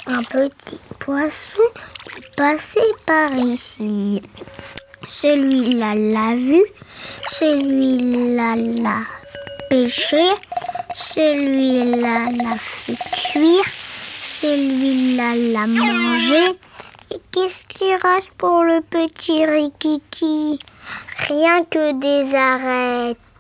un petit poisson qui passait par ici. Celui-là l'a vu, celui-là l'a pêché, celui-là l'a fait cuire, celui-là l'a mangé. Et qu'est-ce qui reste pour le petit Rikiki? Rien que des arêtes.